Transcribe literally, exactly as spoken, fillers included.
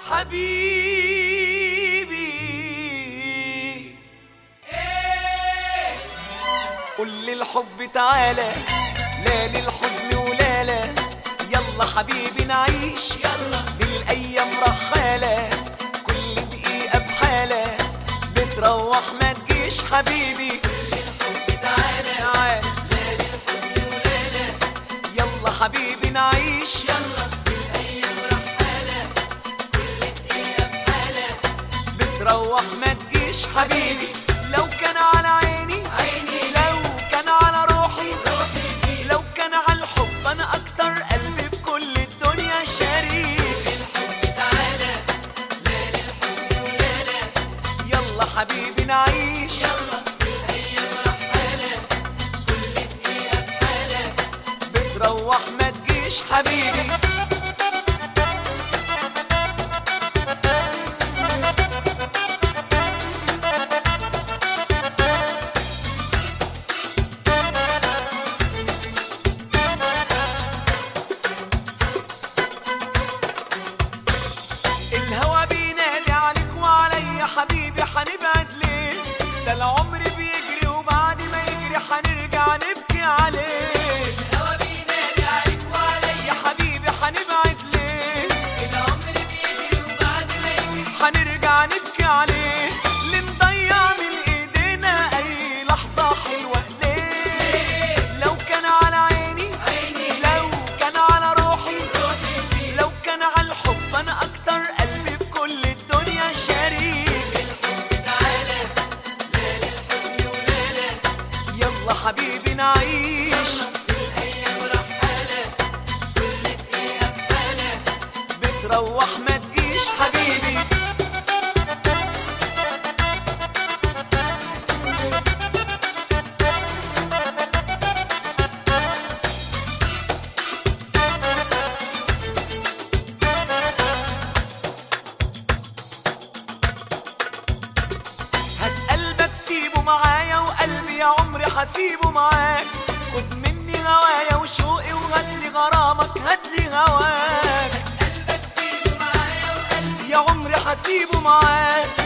حبيبي قول للحب تعالى، لا للحزن ولا لا. يلا حبيبي نعيش، يلا بالايام رحالة، كل دقيقة بحالة بتروح ما تجيش حبيبي. قول للحب تعالى، تعالى لا للحزن ولا لا. يلا حبيبي نعيش، يلا بالايام رحالة، كل دقيقة بحالة بتروح ما تجيش حبيبي. لو كان على عيني عيني، لو كان على روحي روحي، لو كان على الحب انا اكتر قلبي في كل الدنيا شريك. الحب تعالى لا للحزن ولا لا. يلا حبيبي نعيش، يلا بالايام رحالة، كل دقيقة بحالة بتروح ما تجيش حبيبي. الهوى بينادي عليك وعليا حبيبي، حنبعد ليه؟ ده العمر بيجري وبعد ما يجري حنرجع نبكي عليه. الهوى بينادي عليك وعليا حبيبي، حنبعد ليه؟ العمر بيجري وبعد ما يجري حنرجع نبكي عليه. اللي مضيع من ايدينا اي لحظة حلوة ليه؟ لو كان على عيني عيني، لو كان على روحي روحي، لو كان على الحب انا اكتر قلبي في كل الدنيا شريك. الحب تعالى لا للحزن ولا لا. يلا حبيبي نعيش، بالايام رحالة، كل دقيقة بحالة بتروح ما تجيش حبيبي. هات قلبك سيبه معايا وقلبي يا عمري حسيبه معاك. خد مني هوايا وشوقي وهاتلي غرامك، هاتلي هواك. هات قلبك سيبه معايا وقلبي يا عمري حسيبه معاك.